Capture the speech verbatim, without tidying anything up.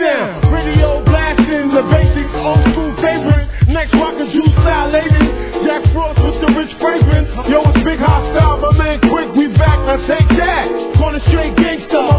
now. Radio blasting, the basics, old school favorite. Next rocker juice style, ladies. Jack Frost with the rich fragrance. Yo, it's Big Hostile, but man, quick, we back. Now take that. Going straight gangsta.